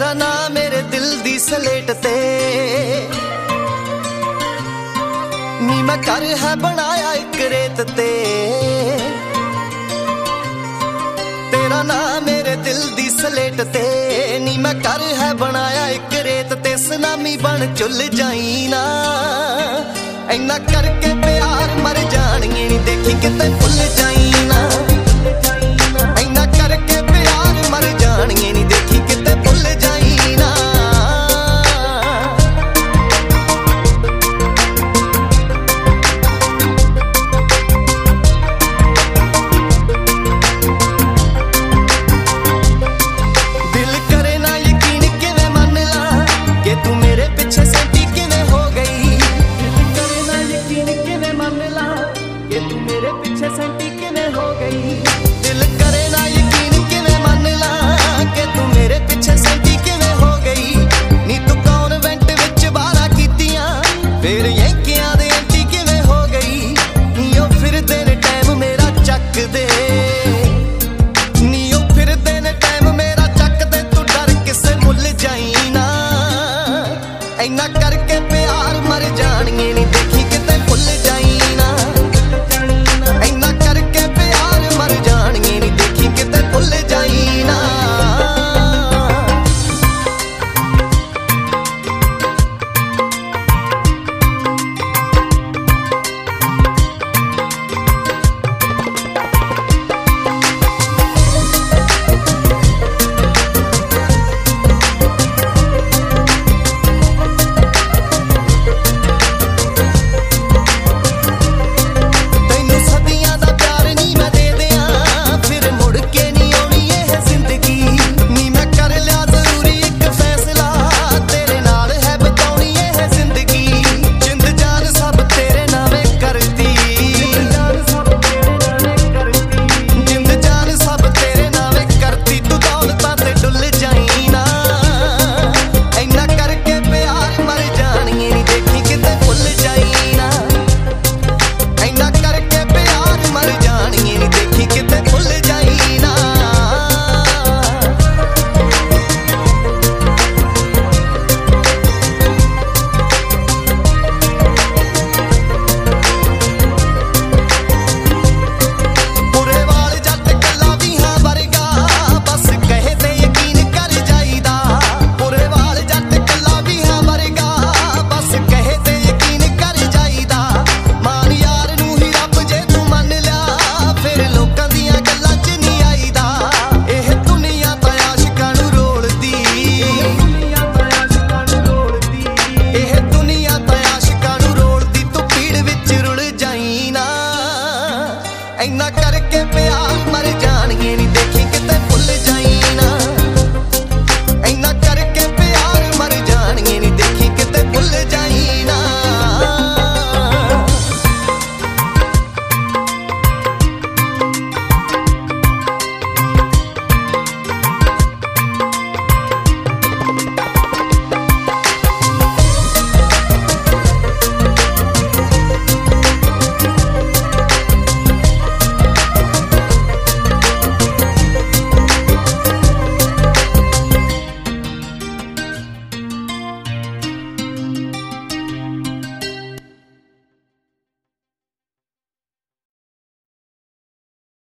तेरा नाम मेरे दिल दी सलेट ते नी मैं कर है बनाया एक रेत ते। तेरा नाम मेरे दिल दी सलेट ते नी मैं कर है बनाया एक रेत ते। सुनामी बन चुल जाई ना इन्ना करके प्यार मर जानिए नी देखी किते भुल जाई ना। इन्ना करके प्यार मर जानिए नी देखी किते भुल जाई ना। दिल करे ना यकीन किवें मन ला कि तू मेरे पीछे सैंटी किवें हो गई। दिल करे ना यकीन किवें मन ला कि तू मेरे पीछे सैंटी किवें हो गई। दिल करे ना यकीन किवें मन ला कि तू मेरे पीछे सैंटी किवें हो गई। नी तू कॉन्वेंट विच 12 कीतियां फिर यंकियां दे एंटी किवें हो गई। नी ओ फिरदे ने टाइम मेरा चक दे नी ओ फिरदे ने टाइम मेरा चक दे। तू डर किसे मुल जाई ना इन्ना करके प्यार मर जानिए नी देखी किते भुल जाई।